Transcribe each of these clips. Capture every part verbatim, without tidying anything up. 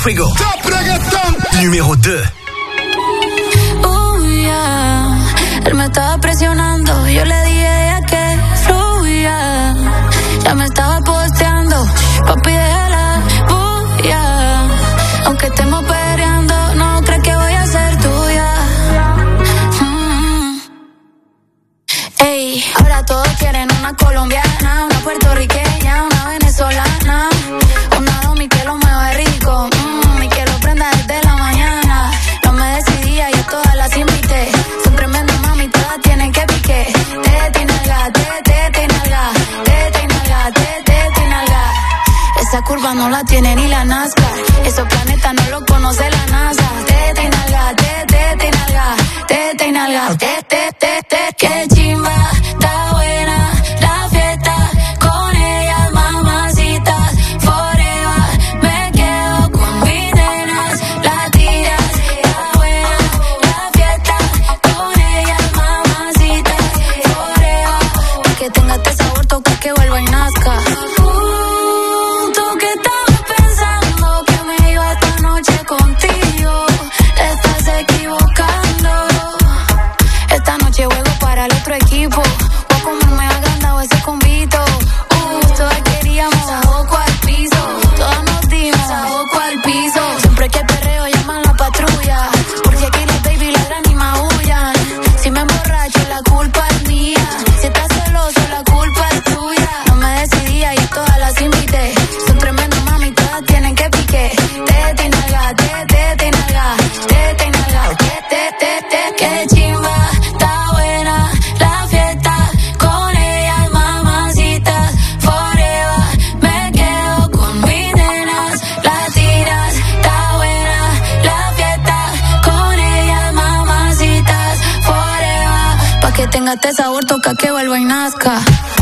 Fuego. Top reggaeton. Numéro dos. Oh, yeah. Él me estaba presionando. Yo le dije que fluya. Ya me estaba posteando. Papi, déjala. Oh, yeah. Aunque estemos peleando, no crees que voy a ser tuya. Mm. Ey, ahora todos quieren una colombiana, una puertorriqueña, una venezolana, una domi que lo mueve rico, mmm, y que lo prenda desde la mañana. No me decidía, yo todas las invité. Son tremendas mami, todas tienen que pique. Tete y nalga, tete y nalga, tete y nalga, tete y nalga. Esa curva no la tiene ni la NASCAR. Esos planetas no lo conoce la NASA. Tete y nalga, tete y nalga, tete y nalga, tete, tete, que chimba, está buena la fiesta. Con ellas mamacitas, forever. Me quedo con mis nenas, latidas. Está buena la fiesta. Con ellas mamacitas, forever. Pa' que tenga este sabor, toca que vuelva y nazca. Contigo, te estás equivocando. Esta noche juego para el otro equipo. O como me ha ganado ese convito. Uh, todas queríamos a ojo al piso. Todas nos dimos a ojo al piso. Siempre que perreo llaman la patrulla. Porque aquí los baby ladran y maullan. Si me emborracho la culpa es mía. Si estás celoso la culpa es tuya. No me decidía y todas las invité. Son tremendas mami, todas tienen que pique. Tete y nalga, tete y nalga, tete y nalga, tete, tete, que chimba, está buena la fiesta. Con ellas mamacitas, forever. Me quedo con mis nenas, latidas. Está buena la fiesta. Con ellas mamacitas, forever. Pa' que tenga este sabor, toca que vuelva y nazca.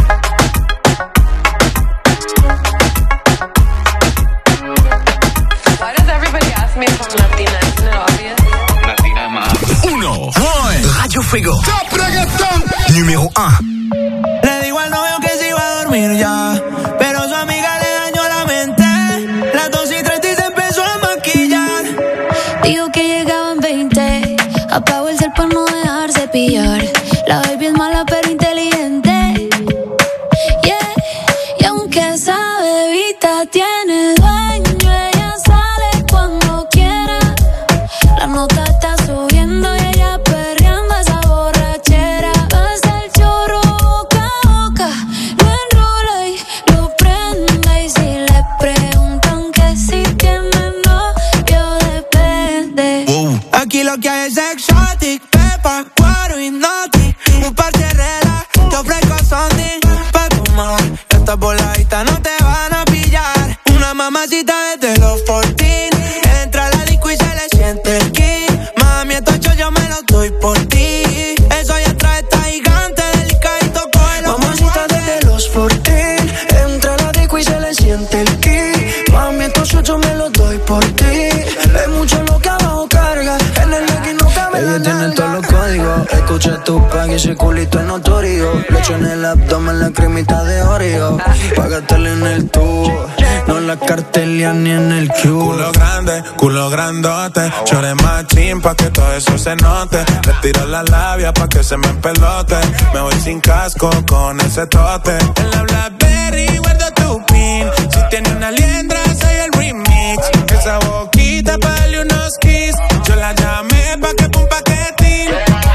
Uno. Radio Fuego. Top reggaeton. Numéro uno. Le digo al novio que se iba a dormir ya, pero su amiga le dañó la mente. Las dos y treinta y se empezó a maquillar. Digo que llegaban veinte. Apago el cel para no dejarse pillar. La baby es mala pero inteligente. Yeah. Y aunque esa bebita tiene dueño, ella sale cuando quiera. La nota está subiendo y ella perreando esa borrachera. Pasa el chorro boca a boca, lo enrola y lo prende. Y si le preguntan que si tiene novio, depende. Wow. Aquí lo que hay es exotic, pepa, guaro y noti. Un par de reglas, te ofrezco something pa' tomar. Estas voladitas no te van a pillar. Una mamacita desde los catorce. Entra a la disco y se le siente el ki. Mami, estos ocho yo me los doy por ti. Eso ya trae esta gigante delicadito, cógelo. Mamacita desde los catorce. Entra a la disco y se le siente el ki. Mami, estos ocho me los doy por ti. Es mucho lo que abajo carga. En el legging no cabe la nalga. Ella tiene todos los códigos. Escucha tu pack y ese culito es notorio. Leche en el abdomen, la cremita de Oreo. Págatele en el tubo. No la cartelia ni en el cubo. Culo grande, culo grandote. Chore machín pa' que todo eso se note. Le tiro la labia pa' que se me empelote. Me voy sin casco con ese tote. En la Blackberry guardo tu pin. Si tiene una liendra soy el remix. Esa boquita pa' darle unos kiss. Yo la llamé pa' que pum paquetín.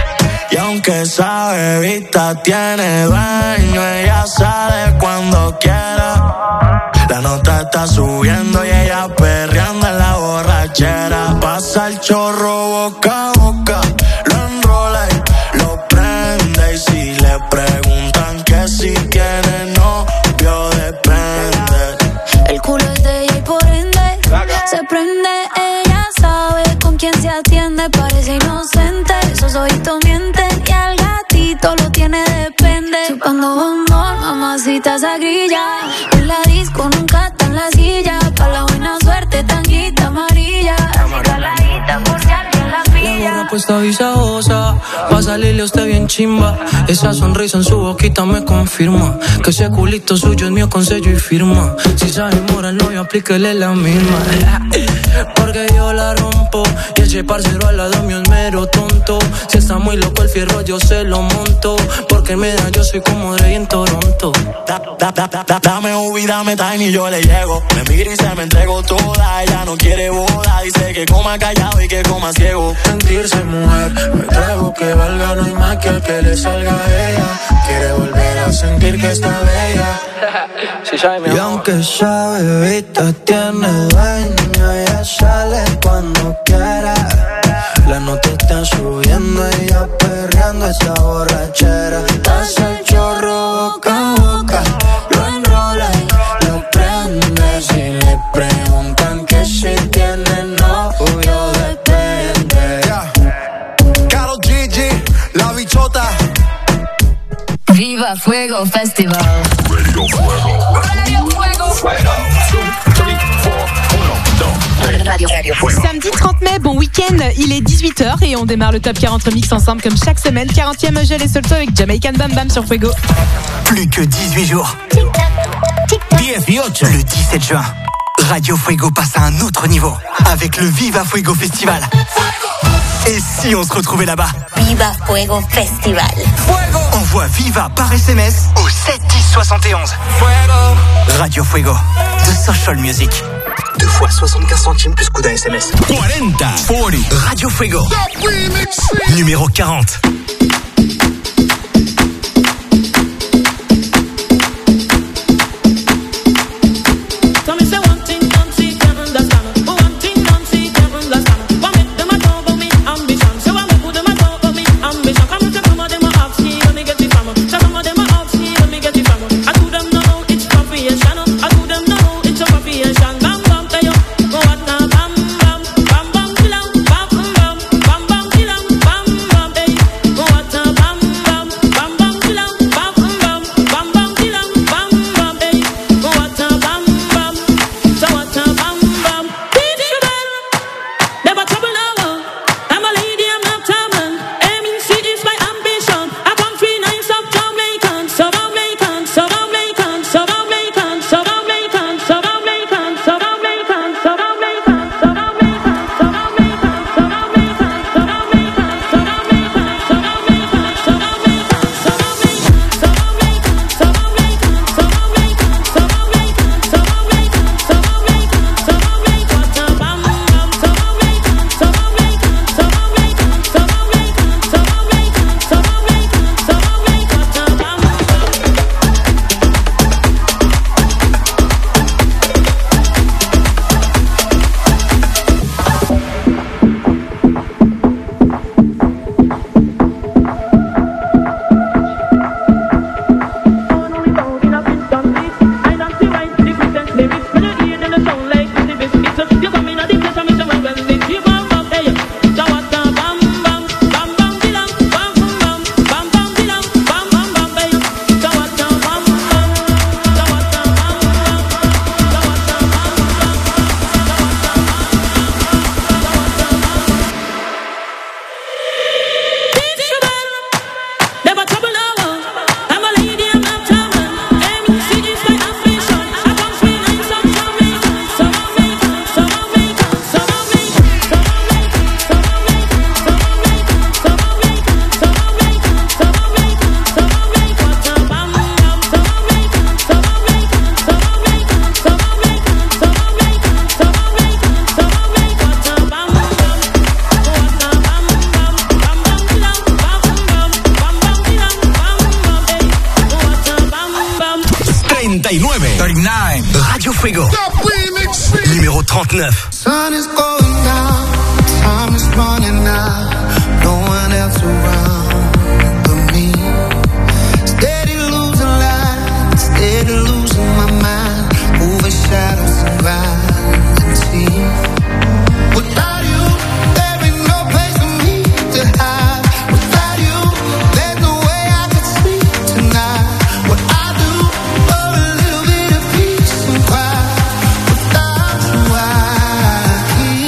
Y aunque esa bebita tiene dueño, ella sale cuando quiera. La nota está subiendo y ella perreando en la borrachera. Pasa el chorro boca a boca, lo enrola y lo prende. Y si le preguntan que si tiene novio, depende. El culo es de ella y por ende se prende. Ella sabe con quién se atiende. Parece inocente, esos ojitos mienten. Y al gatito lo tiene depende. Chupando bombón, mamacita esa grilla. En la disco nunca está en la silla. Pa' la buena suerte, tanguita amarilla. Así caladita por si alguien la pilla. La borra puesta visajosa, va a salirle a usted bien chimba. Esa sonrisa en su boquita me confirma que ese culito suyo es mío con sello y firma. Si se enamora el novio, aplíquele la misma. Porque yo la rompo y ese parcero al lado mío es mero tonto. Si está muy loco el fierro yo se lo monto, porque me da yo soy como Dre en Toronto. Da, da, da, da, da, dame Ubi, dame Tiny y yo le llego. Me mira y se me entregó toda. Ella no quiere boda, dice que coma callado y que coma ciego. Sentirse mujer, me atrevo que valga, no hay más que el que le salga a ella. Quiere volver a sentir que está bella. Sí, sabe, mi amor. Y aunque esa bebita tiene dueño, ella sale cuando quiera. Las notas están subiendo, ella perreando esa borrachera. Hace el chorro boca a boca, lo enrola y lo prende. Si le preguntan que si tiene novio, depende. Yeah. Karol G G, La Bichota. Viva Fuego Festival. Radio Fuego. Radio Fuego. Fuego. Radio, Radio Fuego. Samedi trente mai, bon week-end, il est dix-huit heures et on démarre le Top quarante Remix ensemble comme chaque semaine. quarantième Gel et Solto avec Jamaican Bam Bam sur Fuego. Plus que dix-huit jours. dix-huit. Le dix-sept juin, Radio Fuego passe à un autre niveau avec le Viva Fuego Festival. Et si on se retrouvait là-bas? Viva Fuego Festival. Fuego. Envoie Viva par S M S au sept dix soixante et onze. Fuego. Radio Fuego, The Social Music. Deux fois soixante-quinze centimes plus coup d'un S M S. quarante. quarante. Radio Fuego. Numéro quarante. Radio Fuego. Numéro trente-neuf. Sun is going down, time is running out, no one else around but me. Steady losing light, steady losing my mind, moving shadows and grind and teeth. Without you, there ain't no place for me to hide. Without you, there's no way I could sleep tonight. What I do for a little bit of peace and quiet. Without you, I keep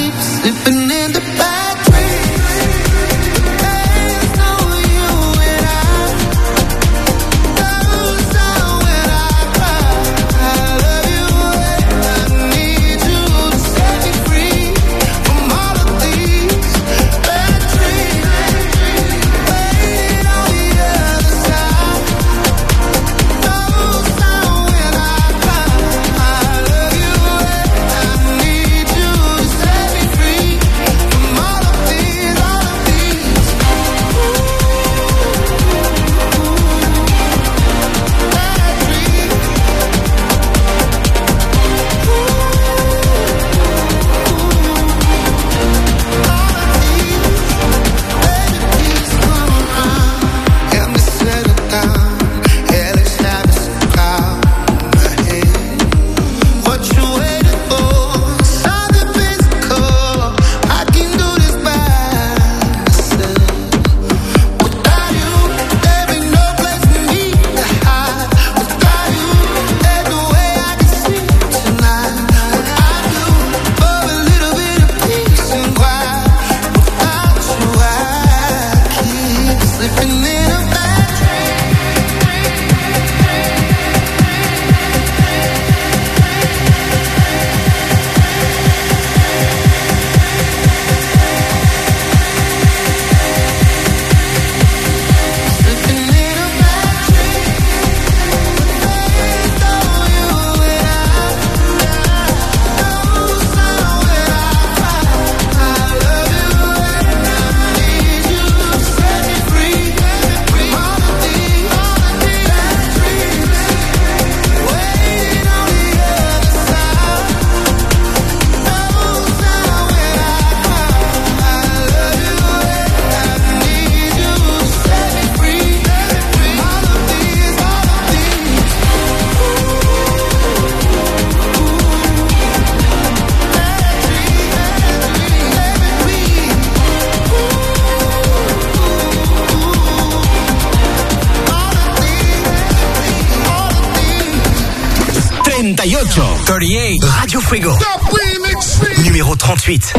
treinta y ocho. treinta y ocho. Radio Fuego. Numéro treinta-huit.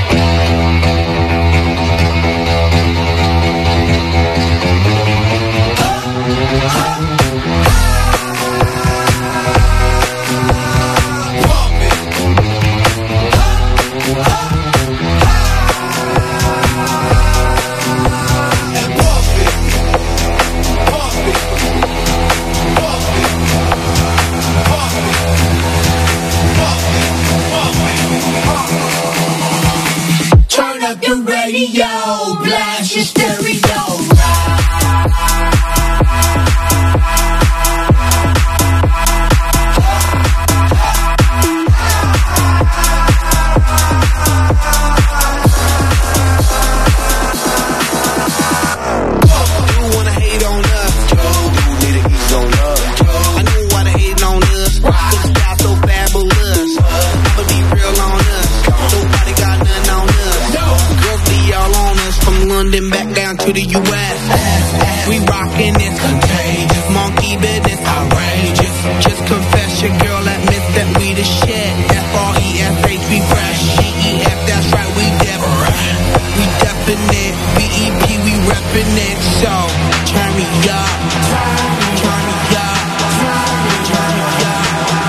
Turn up your radio, blast your stereo. London back down to the U S We rockin' this contagious, monkey business outrageous. Just confess your girl admits that we the shit. F R E S H, we fresh. G E F, that's right, we different. We definite. B E P, we reppin' it. So, turn me up. Turn me up. Turn me up.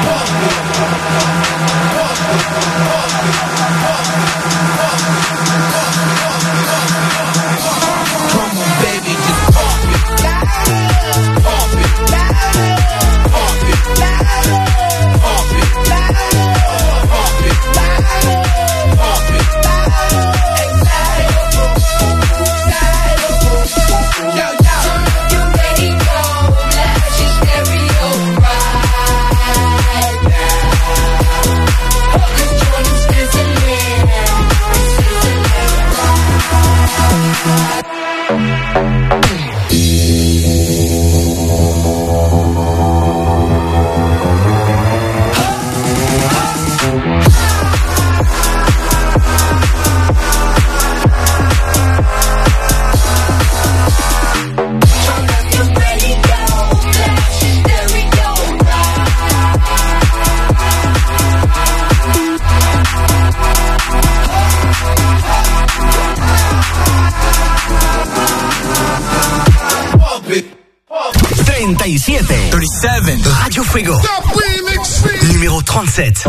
treinta y siete. treinta y siete. Radio Fuego. Numéro treinta-sept.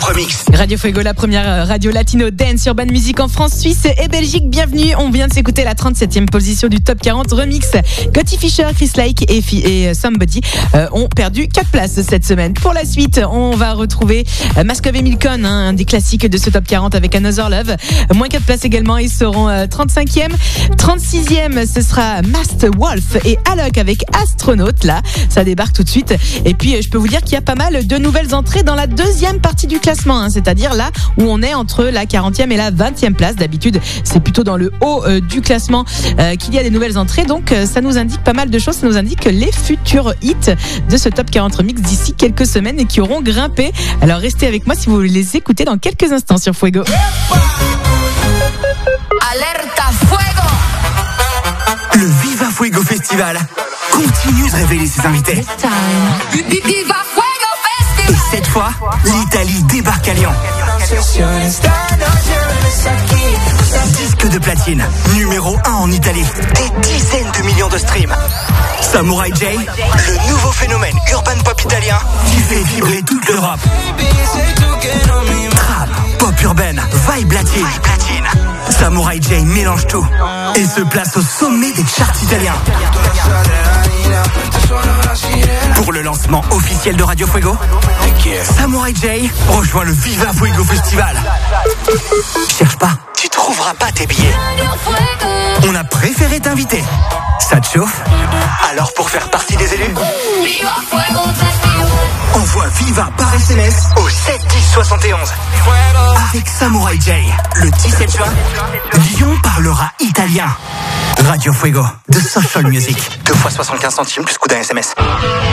remix. Radio Fuego, la première radio latino dance urban music en France, Suisse et Belgique. Bienvenue, on vient de s'écouter la trente-septième position du top quarante remix. Gotti Fischer, Chris Lake et, et Somebody euh, ont perdu quatre places cette semaine. Pour la suite, on va retrouver euh, Maskov et Milcon, hein, un des classiques de ce top quarante avec Another Love. Moins quatre places également, ils seront euh, trente-cinquième. trente-sixième, ce sera Masked Wolf et Alok avec Astronaute. Là, ça débarque tout de suite. Et puis, je peux vous dire qu'il y a pas mal de nouvelles entrées dans la deuxième partie du classement, hein, c'est-à-dire là où on est entre la quarantième et la vingtième place. D'habitude, c'est plutôt dans le haut euh, du classement euh, qu'il y a des nouvelles entrées. Donc, euh, ça nous indique pas mal de choses. Ça nous indique les futurs hits de ce top quarante remix d'ici quelques semaines et qui auront grimpé. Alors, restez avec moi si vous les écoutez dans quelques instants sur Fuego. Alerta Fuego. Le Viva Fuego Festival continue de révéler ses invités. Viva Fuego Festival. Et cette fois, l'Italie débarque à Lyon. Disque de platine, numéro un en Italie. Des dizaines de millions de streams. Samurai J, le nouveau phénomène urban pop italien qui fait vibrer toute l'Europe. Trap, pop urbaine, vibe latine. Samurai J mélange tout et se place au sommet des charts italiens. Pour le lancement officiel de Radio Fuego, Samurai J rejoint le Viva Fuego Festival. Cherche pas, tu trouveras pas tes billets. On a préféré t'inviter. Ça te chauffe? Alors pour faire partie des élus, envoie Viva par S M S au sept dix soixante et onze. Avec Samurai J, le dix-sept juin, Lyon parlera italien. Radio Fuego, de Social Music. deux fois soixante-quinze centimes plus coût d'un S M S.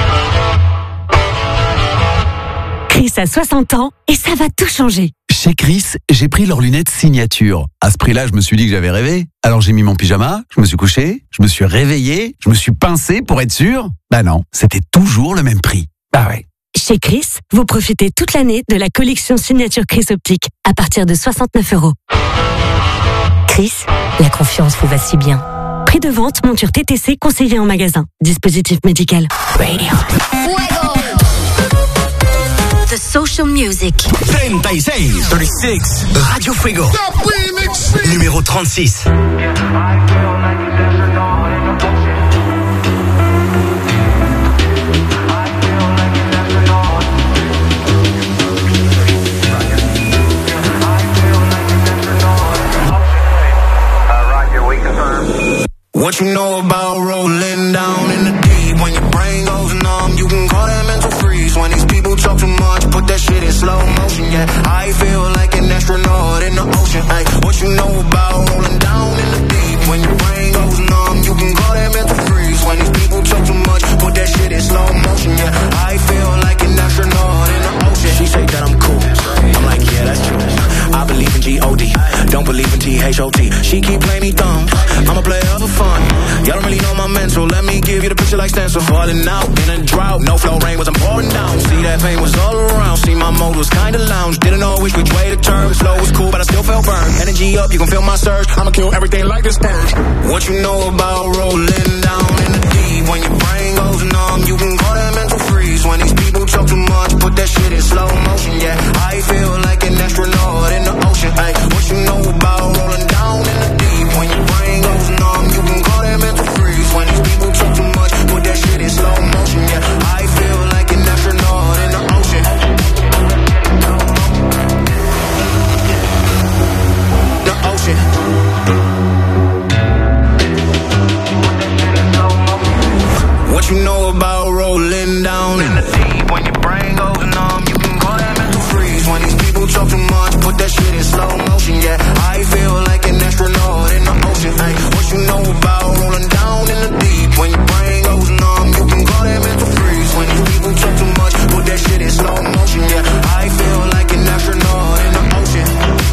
Chris a soixante ans et ça va tout changer. Chez Chris, j'ai pris leurs lunettes signature. À ce prix-là, je me suis dit que j'avais rêvé. Alors j'ai mis mon pyjama, je me suis couché, je me suis réveillé, je me suis pincé pour être sûr. Bah non, c'était toujours le même prix. Bah ouais. Chez Chris, vous profitez toute l'année de la collection signature Chris Optique à partir de soixante-neuf euros. Chris, la confiance vous va si bien. Prix de vente, monture T T C conseillé en magasin. Dispositif médical. Radio. Fuego. The Social Music. trente-seis. trente-six. Radio Fuego. Numéro trente-six. What you know about rolling down in the deep? When your brain goes numb, you can call that mental freeze. When these people talk too much, put that shit in slow motion. Yeah, I feel like an astronaut in the ocean. Ay, what you know about rolling down in the deep? When your brain goes numb, you can call that mental freeze. When these people talk too much, put that shit in slow motion. Yeah, I feel like an astronaut in the ocean. She say that I'm cool. I'm like, yeah, that's true. I believe in G O D, don't believe in T H O T. She keep playing me dumb, I'm a player for fun. Y'all don't really know my mental, let me give you the picture like stencil. Falling out in a drought, no flow rain was I'm pouring down. See that pain was all around, see my mode was kinda lounge. Didn't know which which way to turn, slow was cool but I still felt burned. Energy up, you can feel my surge, I'ma kill everything like this purge. What you know about rolling down in the deep? When your brain goes numb, you can call that mental freeze. When these people talk too much, put that shit in slow motion. Yeah, I feel like an astronaut in the ocean. Ay, what you know about rolling down in the deep? When your brain goes numb, you can call that mental freeze. When these people talk too much, put that shit in slow motion. Yeah, I feel like an astronaut in the ocean. The ocean. What you know about rolling down in the deep? When your brain goes numb, you can call that mental freeze. When these people talk too much, put that shit in slow motion. Yeah, I feel like an astronaut in the ocean. Ay, what you know about rolling down in the deep? When your brain goes numb, you can call that mental freeze. When these people talk too much, put that shit in slow motion. Yeah, I feel like an astronaut in the ocean.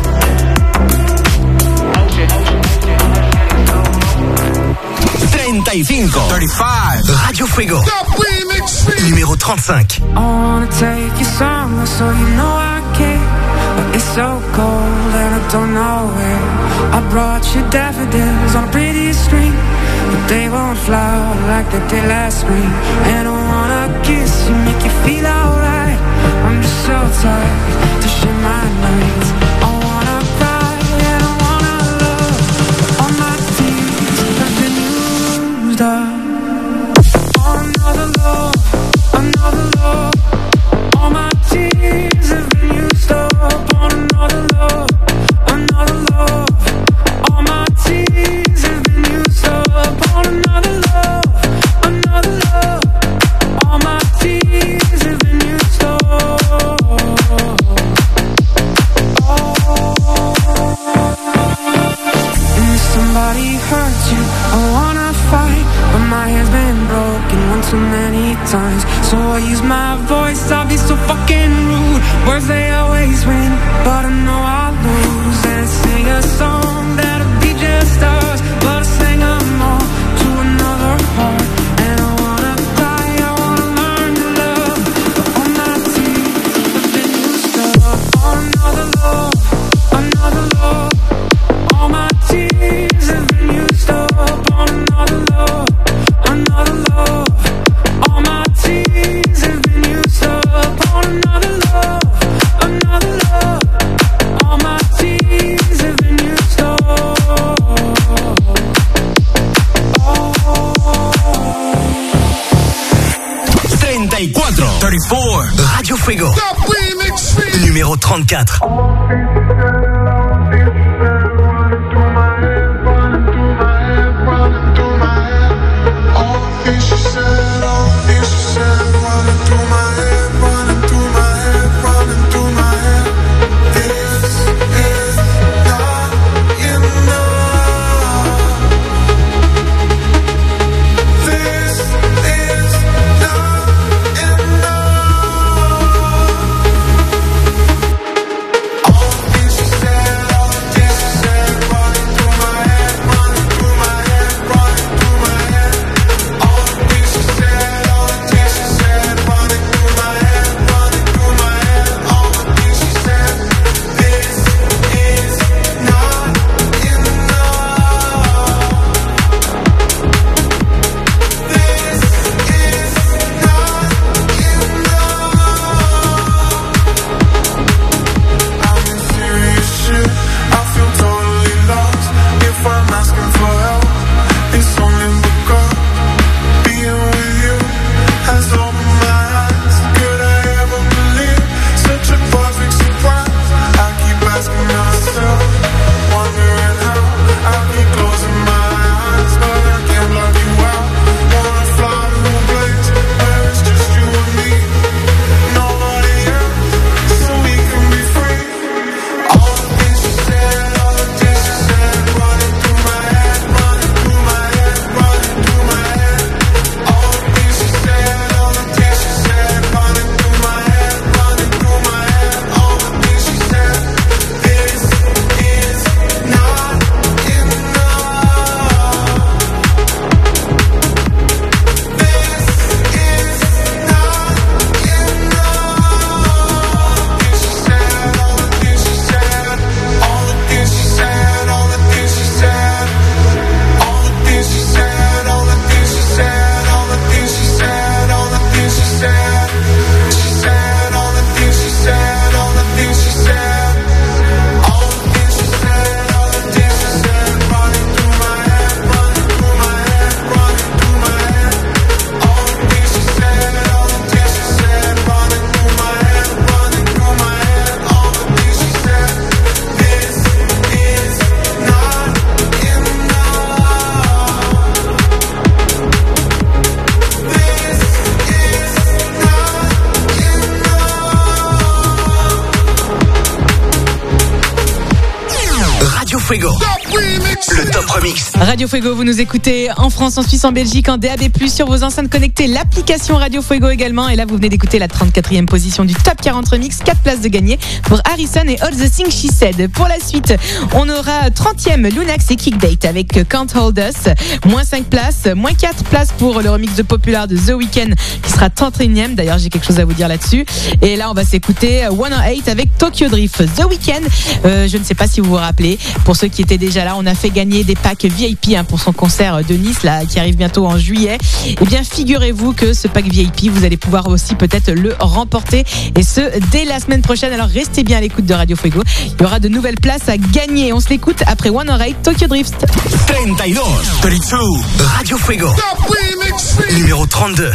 treinta y cinco. treinta-cinco. Radio Fuego. Numéro trente-cinq. I wanna take you somewhere so you know I care. But it's so cold and I don't know where. I brought you daffodils on a pretty string. but they won't fly like they did last spring. And I wanna kiss you, make you feel alright. I'm just so tired to share my nights. I wanna cry and I wanna love. All my tears have been used up. Another love, another love. All my tears have been used up on another love, another love. All my tears have been used up on another love, another love. All my tears have been used up. Oh, and if somebody hurts you, I wanna fight, but my hand's been broken one too many times. So I use my voice, I'll be so fucking rude. Words they always win, but I know I'll lose. And sing a song that'll be just us, but I sing them all to another heart. And I wanna cry, I wanna learn to love, but all my tears have been used up on another love, another love. All my tears have been used up on another love, another love. All my tears have been used up on another love, another love. All my tears have been used up. treinta y cuatro. treinta y cuatro. Radio Fuego. Numéro trente-quatre. Fuego. Le top remix. Radio Fuego, vous nous écoutez en France, en Suisse, en Belgique, en D A B plus, sur vos enceintes connectées, l'application Radio Fuego également. Et là, vous venez d'écouter la trente-quatrième position du top quarante remix, quatre places de gagné pour Harrison et All the Things She Said. Pour la suite, on aura trentième Lunax et Kickdate avec Can't Hold Us, moins cinq places, moins quatre places pour le remix de Popular de The Weeknd qui sera trente et unième. D'ailleurs, j'ai quelque chose à vous dire là-dessus. Et là, on va s'écouter cent huit avec Tokyo Drift. The Weeknd, euh, je ne sais pas si vous vous rappelez, pour ceux qui étaient déjà Sigala. On a fait gagner des packs V I P hein, pour son concert de Nice là, qui arrive bientôt en juillet. Eh bien, figurez-vous que ce pack V I P, vous allez pouvoir aussi peut-être le remporter. Et ce, dès la semaine prochaine. Alors, restez bien à l'écoute de Radio Fuego. Il y aura de nouvelles places à gagner. On se l'écoute après One oh eight Tokyo Drift. trente-deux, trente-deux, Radio Fuego. Numéro trente-deux.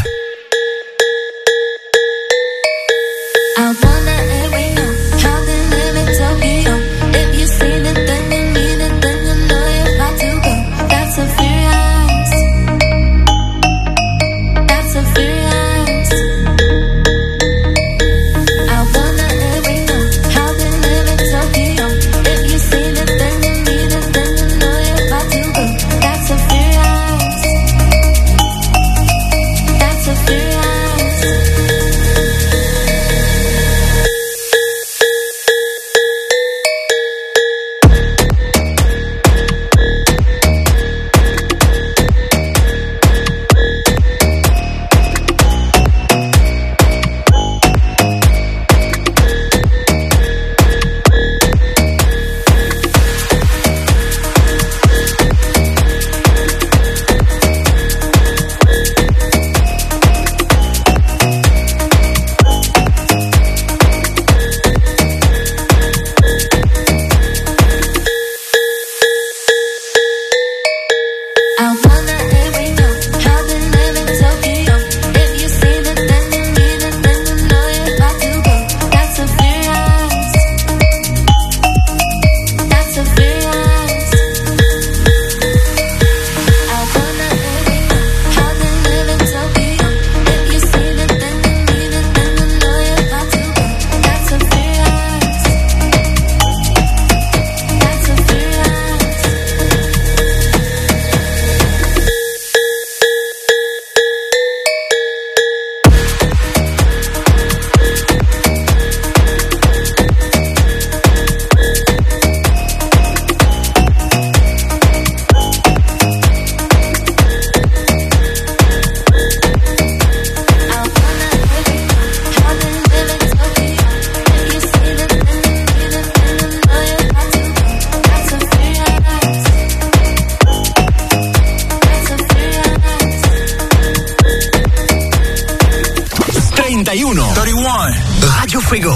treinta y uno. treinta y uno. Radio Fuego.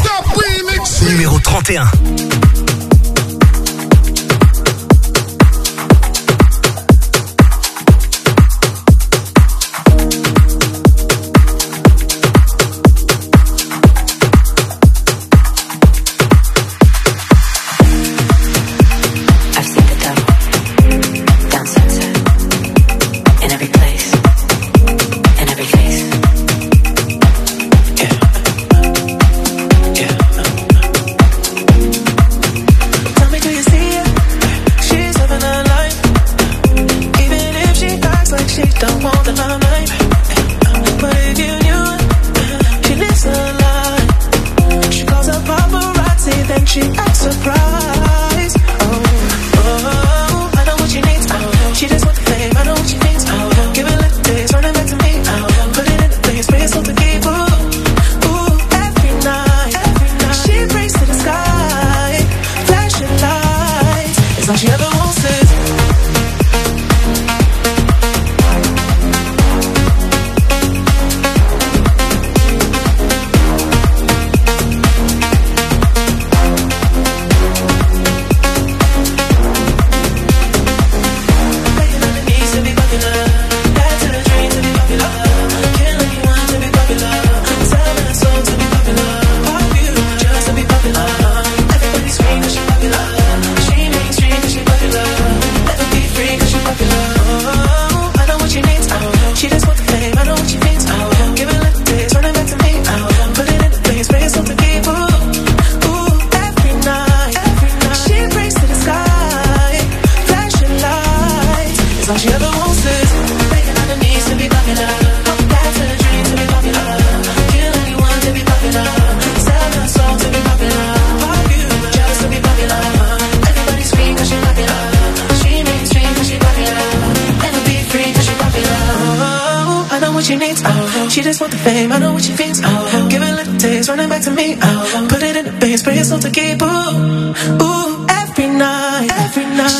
Numéro trente et un.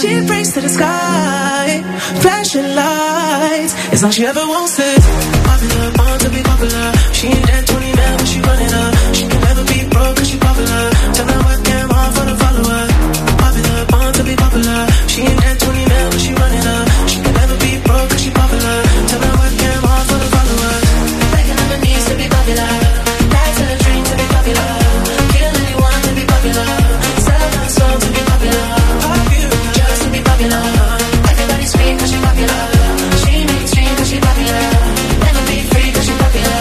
She brings to the sky, flashing lights. It's all she ever wants is popular, born to be popular. She ain't that twenty man when she running up. She can never be broke cause she popular. Tell her what damn hard for the follower. Popular, born to be popular. She ain't that twenty man when she running up. She can never be broke cause she popular. Tell her what damn hard for the follower. Breaking on her knees to be popular. Die to the dream to be popular. Kill anyone to be popular. Sell her soul to be popular. Just to be popular. Everybody scream cause she popular. She mainstream cause she popular. Never be free cause she popular.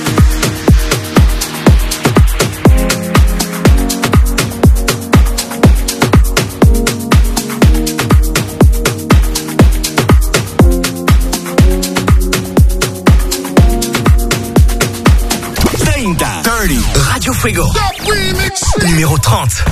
treinta. Radio Fuego. Numéro trente.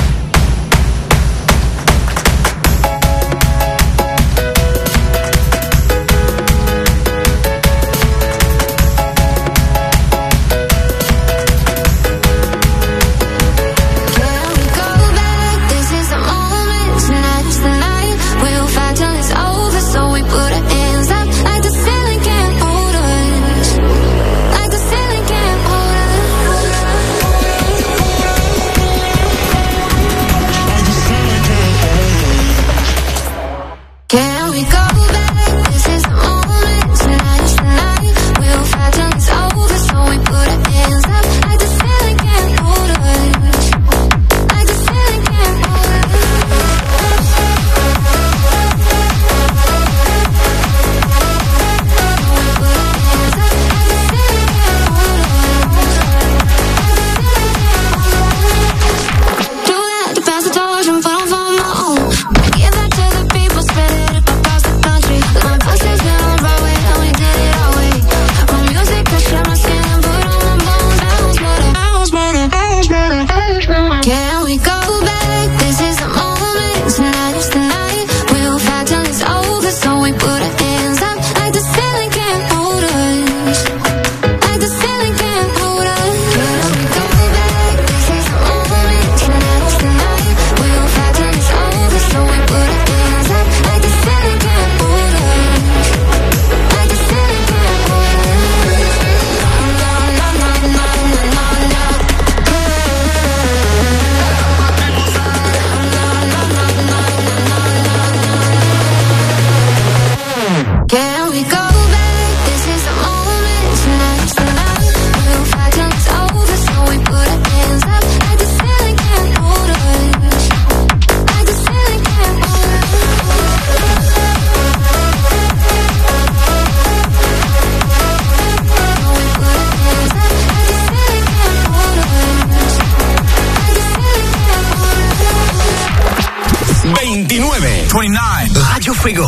Radio Fuego.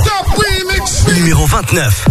Numéro vingt-neuf.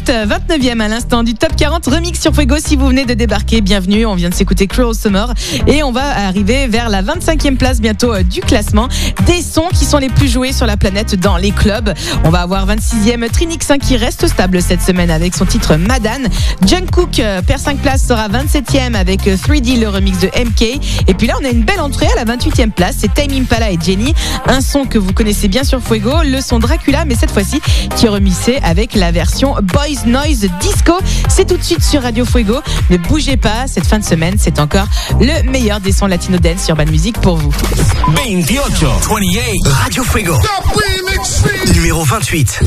écoute vingt-neuvième à l'instant du Top quarante Remix sur Fuego. Si vous venez de débarquer, bienvenue. On vient de s'écouter Cruel Summer et on va arriver vers la vingt-cinquième place bientôt du classement des sons qui sont les plus joués sur la planète dans les clubs. On va avoir vingt-sixième Trinix qui reste stable cette semaine avec son titre Madane. Jungkook perd cinq places, sera vingt-septième avec trois D, le remix de M K. Et puis là, on a une belle entrée à la vingt-huitième place. C'est Tame Impala et Jenny, un son que vous connaissez bien sur Fuego, le son Dracula, mais cette fois-ci qui est remixé avec la version Boys Noise Disco. C'est tout de suite sur Radio Fuego. Ne bougez pas, cette fin de semaine, c'est encore le meilleur des sons latino dance Urban Music pour vous. vingt-huit, vingt-huit, Radio Fuego. Numéro vingt-huit.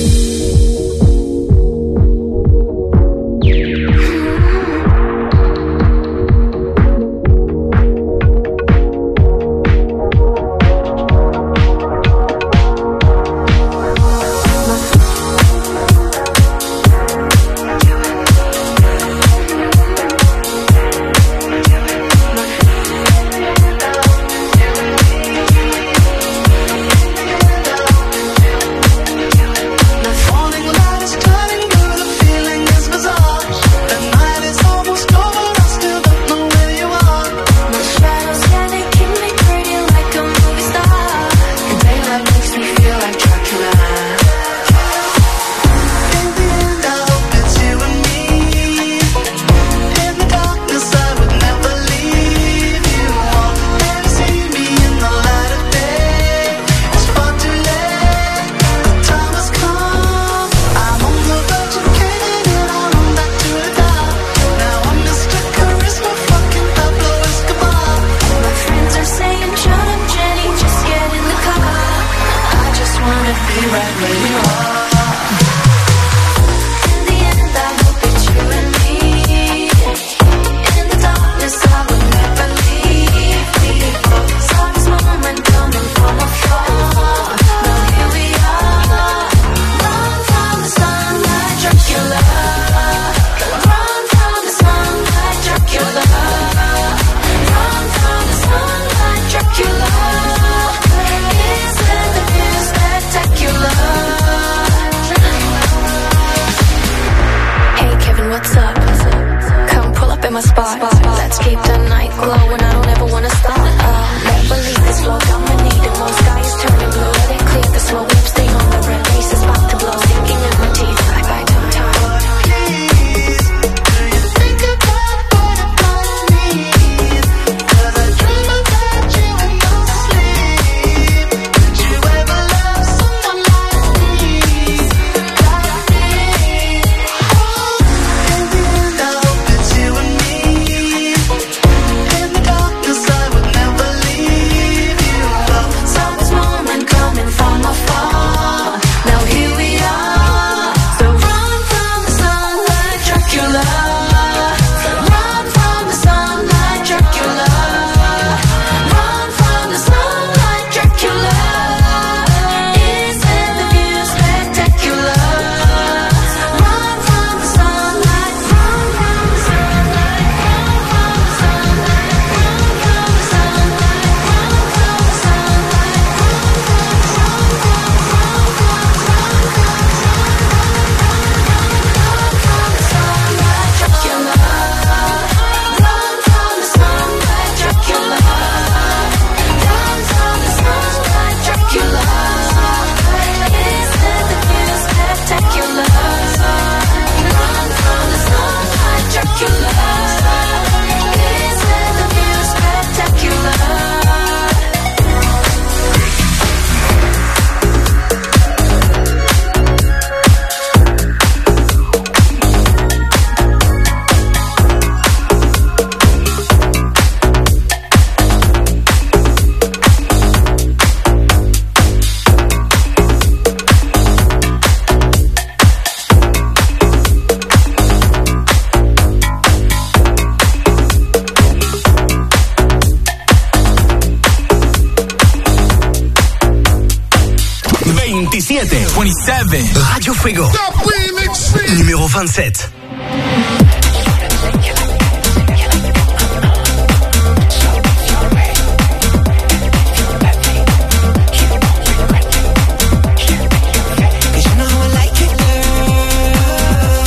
veintisiete, veintisiete, Radio Fuego. Numéro vingt-sept. Cause you know how I like it, girl.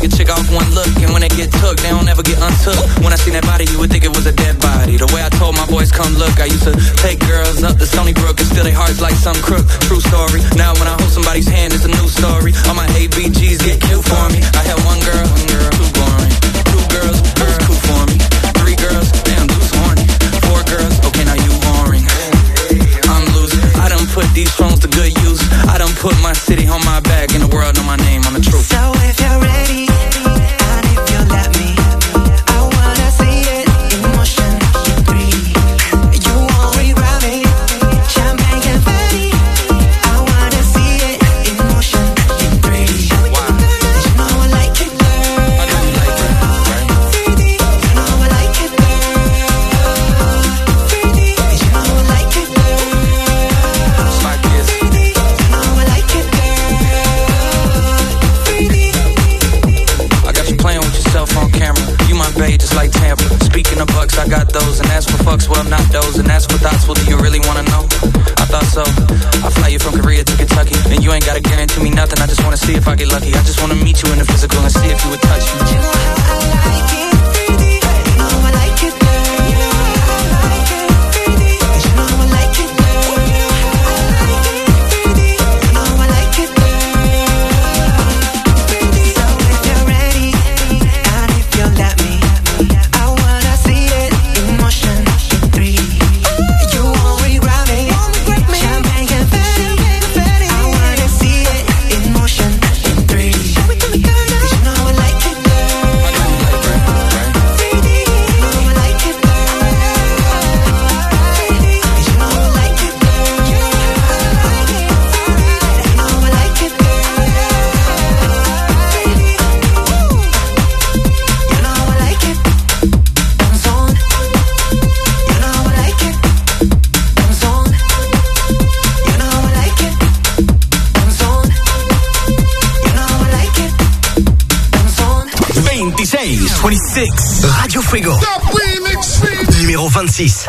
take a chick off one look, and when they get took, they don't ever get untook. When I seen that body, you would think it was a dead body. The way I told my boys, come look, I used to take girls up to Stony Brook and steal their hearts like some crook. True story. Now when I hold somebody's hand, it's a new story. All my A B Gs get cute for me. I had one girl, one girl, too boring. Two girls, girls cool for me. Three girls, damn, dude's horny. Four girls, okay, now you boring. I'm loose. I done put these phones to good use. I done put my city on my back, and the world know my name, I'm the truth. So if you're ready, and if you let me, I wanna see it in motion. Three, you won't regret me. Champagne confetti, I wanna see it in motion. Three, wow. You know I like it, girl. I know you like it, right? Three, you know I like it, girl. Three, you know I like it, girl. It's like this. You know I like it, girl. I got you playing with yourself on camera. You my babe, just like Tampa. Speaking of bucks, I got those. And as for fucks, well, I'm not those. And as for thoughts, well, do you really wanna know? I thought so. I fly you from Korea to Kentucky. And you ain't gotta guarantee me nothing. I just wanna see if I get lucky. I just wanna meet you in the physical and see if you would touch me. You know how I like it. You know I like it, girl. You know how I like it. You know I like it, girl. You know I like it, girl. So if you're ready, and if you let me, I wanna see it in motion. Three, you won't regret me. Champagne confetti, I wanna see it in motion. Three, you know I like it, girl. I know you like it, right? You know I like it, girl. You know I like it, girl. You know I like it, girl. You know I like it. I'm zoned. You know I like it. I'm zoned. You know I like it. I'm zoned. You know I like it. I'm zoned. veintiséis, veintiséis. Radio Fuego. Numéro veintiséis.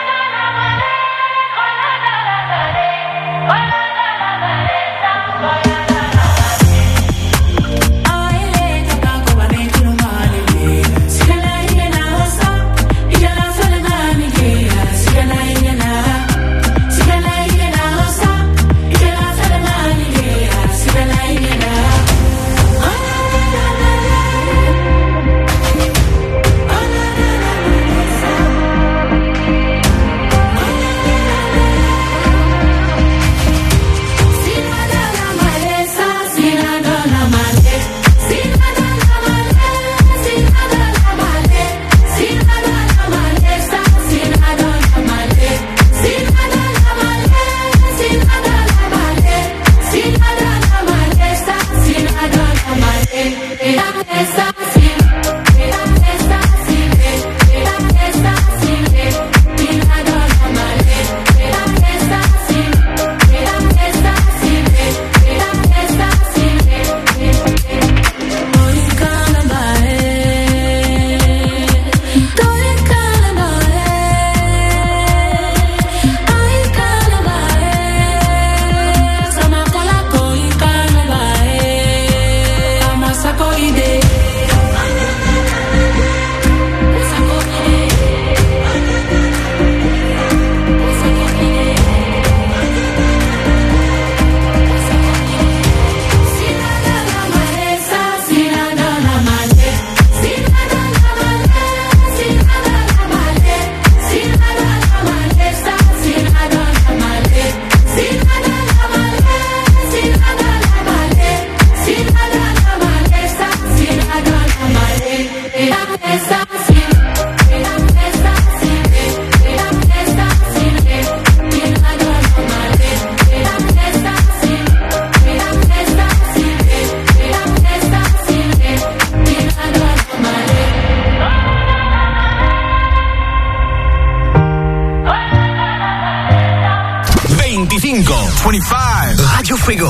veinticinco, veinticinco. Radio Fuego.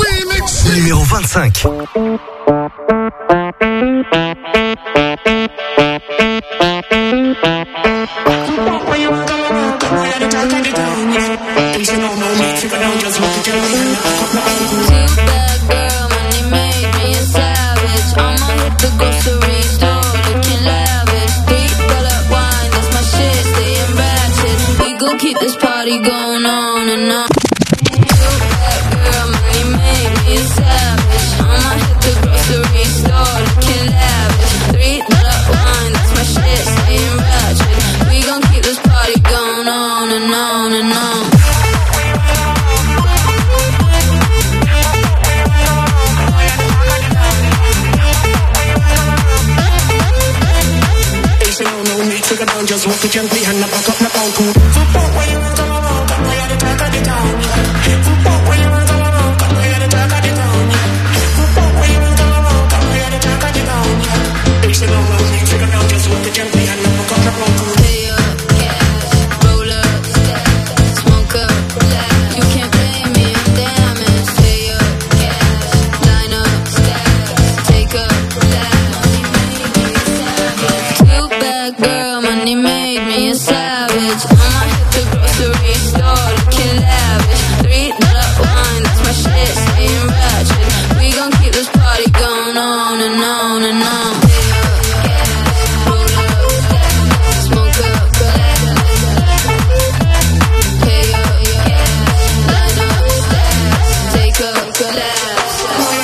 Numéro veinticinq. Bad girl, money made me a savage. I'm on the too gently and I back up, knock out too. Football when you run around, come where the talk of the town. Football when you run around, come where the talk of the town. Football when you run around, come where the talk of the town. Big shit on the music and I'll just walk too gently and I back up, knock out too. Pay up, cash, roll up, smoke up, you can't play me, I'm damaged. Pay up, cash, line up, take up, cute bad girl, money made me a savage. I'ma hit the grocery store, looking lavish. Three dollar wine, that's my shit, staying ratchet. We gon' keep this party going on and on and on. Pay up, cash, roll up, smoke up, pay up, line up, take up, collapse.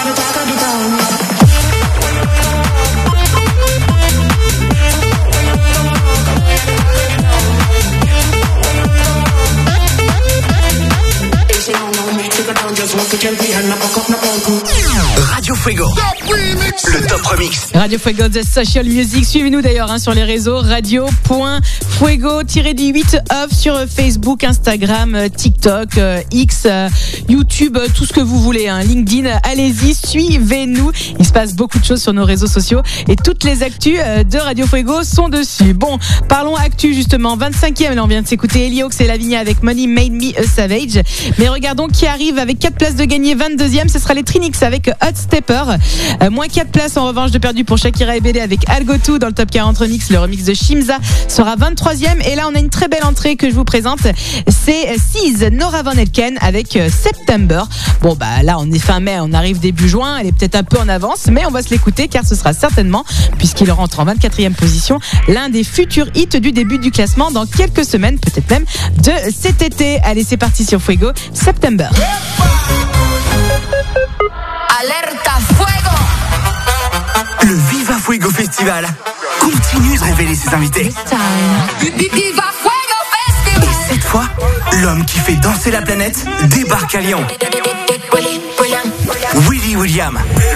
Radio Fuego, le top remix. Radio Fuego, The Social Music. Suivez-nous d'ailleurs hein, sur les réseaux radio.fuego-huit off sur Facebook, Instagram, TikTok, euh, X, euh, YouTube, euh, tout ce que vous voulez. Hein. LinkedIn, allez-y, suivez-nous. Il se passe beaucoup de choses sur nos réseaux sociaux et toutes les actus euh, de Radio Fuego sont dessus. Bon, parlons actu justement. vingt-cinquième, là on vient de s'écouter Heliox et Lavinia avec Money Made Me a Savage. Mais regardons qui arrive avec quatre places de gagné. vingt-deuxième, ce sera les Trinix avec Hot Stepper. Euh, moins quatre places en revanche de perdu pour Shakira et Bélé avec Algo deux dans le top quarante remix. Le remix de Shimza sera vingt-troisième. Et là, on a une très belle entrée que je vous présente. C'est Seize, Nora Van Elken avec September. Bon, bah là, on est fin mai, on arrive début juin. Elle est peut-être un peu en avance, mais on va se l'écouter car ce sera certainement, puisqu'il rentre en vingt-quatrième position, l'un des futurs hits du début du classement dans quelques semaines, peut-être même de cet été. Allez, c'est parti sur Fuego, September. Alerta Fuego. Le Viva Fuego Festival continue de révéler ses invités. Viva Fuego Festival. Et cette fois, l'homme qui fait danser la planète débarque à Lyon. Willy William.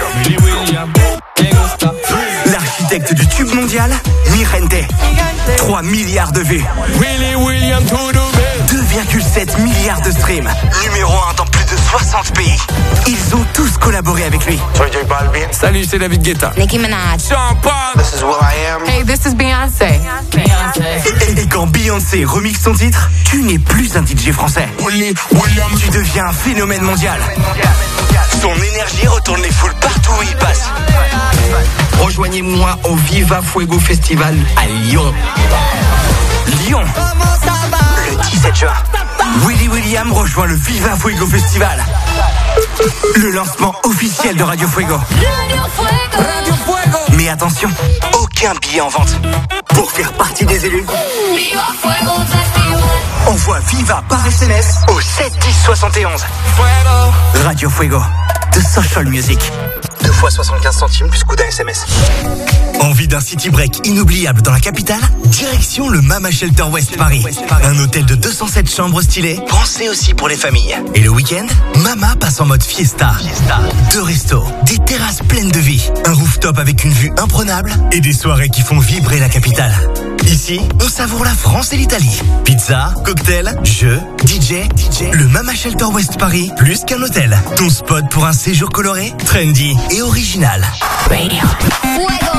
L'architecte du tube mondial, Mirente. trois milliards de vues. Willy William deux virgule sept milliards de streams. Numéro un dans plus de soixante pays. Ils ont tous collaboré avec lui. Salut, c'est David Guetta. Nicki Minaj. Sean Paul. This is Will I Am. Hey, this is Beyoncé. Et, et quand Beyoncé remixe son titre, tu n'es plus un D J français. Tu deviens un phénomène mondial. Son énergie retourne les foules partout où il passe. Rejoignez-moi au Viva Fuego Festival à Lyon. Lyon, le dix-sept juin. Willy William rejoint le Viva Fuego Festival. Le lancement officiel de Radio Fuego. Radio Fuego. Mais attention, aucun billet en vente. Pour faire partie des élus, Viva Fuego Festival. envoie Viva par S M S au sept dix soixante et onze. Radio Fuego, The Social Music. Deux fois soixante-quinze centimes plus coup d'un S M S. Envie d'un city break inoubliable dans la capitale? Direction le Mama Shelter West Paris. Un hôtel de deux cent sept chambres stylées, pensé aussi pour les familles. Et le week-end, Mama passe en mode fiesta. Deux restos, des terrasses pleines de vie, un rooftop avec une vue imprenable et des soirées qui font vibrer la capitale. Ici, on savoure la France et l'Italie. Pizza, cocktail, jeux, D J, D J. Le Mama Shelter West Paris, plus qu'un hôtel. Ton spot pour un séjour coloré, trendy et original. Radio Fuego.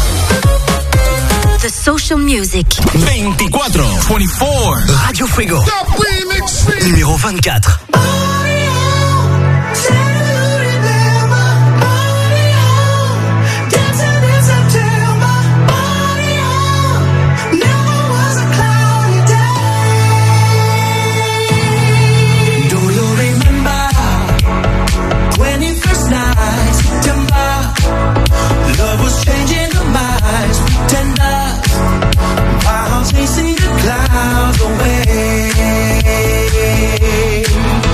The Social Music. vingt-quatre. vingt-quatre. Radio Fuego. Numéro vingt-quatre. Chasing the clouds away.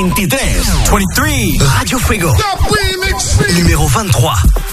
veintitrés. veintitrés. Radio Fuego. Numéro veintitrés.